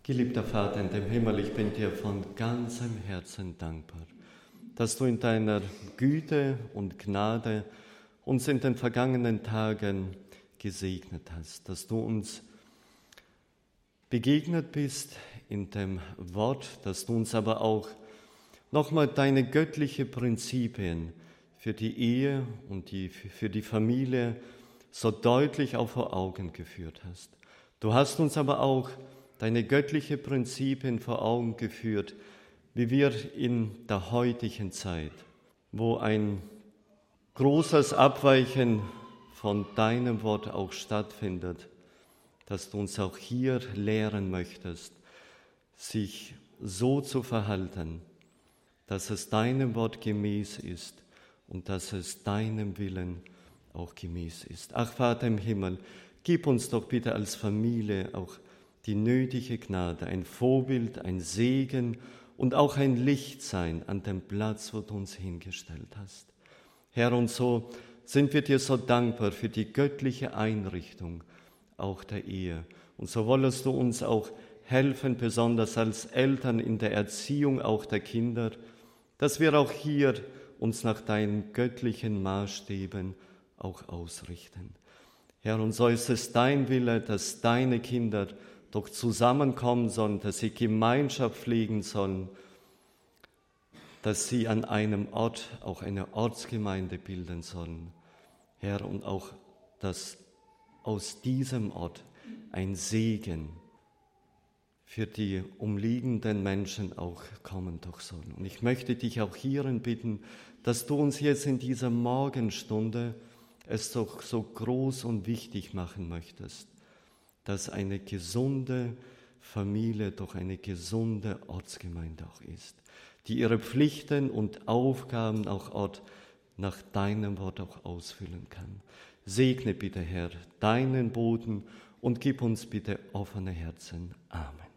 Geliebter Vater in dem Himmel, ich bin dir von ganzem Herzen dankbar, dass du in deiner Güte und Gnade uns in den vergangenen Tagen gesegnet hast, dass du uns begegnet bist in dem Wort, dass du uns aber auch nochmal deine göttliche Prinzipien für die Ehe und für die Familie so deutlich auch vor Augen geführt hast. Du hast uns aber auch deine göttliche Prinzipien vor Augen geführt, wie wir in der heutigen Zeit, wo ein großes Abweichen von deinem Wort auch stattfindet, dass du uns auch hier lehren möchtest, sich so zu verhalten, dass es deinem Wort gemäß ist und dass es deinem Willen auch gemäß ist. Ach Vater im Himmel, gib uns doch bitte als Familie auch die nötige Gnade, ein Vorbild, ein Segen und auch ein Licht sein an dem Platz, wo du uns hingestellt hast. Herr, und so sind wir dir so dankbar für die göttliche Einrichtung auch der Ehe. Und so wolltest du uns auch helfen, besonders als Eltern in der Erziehung auch der Kinder, dass wir auch hier uns nach deinen göttlichen Maßstäben auch ausrichten. Herr, und so ist es dein Wille, dass deine Kinder doch zusammenkommen sollen, dass sie Gemeinschaft pflegen sollen, dass sie an einem Ort auch eine Ortsgemeinde bilden sollen. Herr, und auch, dass aus diesem Ort ein Segen für die umliegenden Menschen auch kommen doch soll. Und ich möchte dich auch hierin bitten, dass du uns jetzt in dieser Morgenstunde es doch so groß und wichtig machen möchtest, dass eine gesunde Familie doch eine gesunde Ortsgemeinde auch ist, die ihre Pflichten und Aufgaben auch nach deinem Wort auch ausfüllen kann. Segne bitte, Herr, deinen Boden und gib uns bitte offene Herzen. Amen.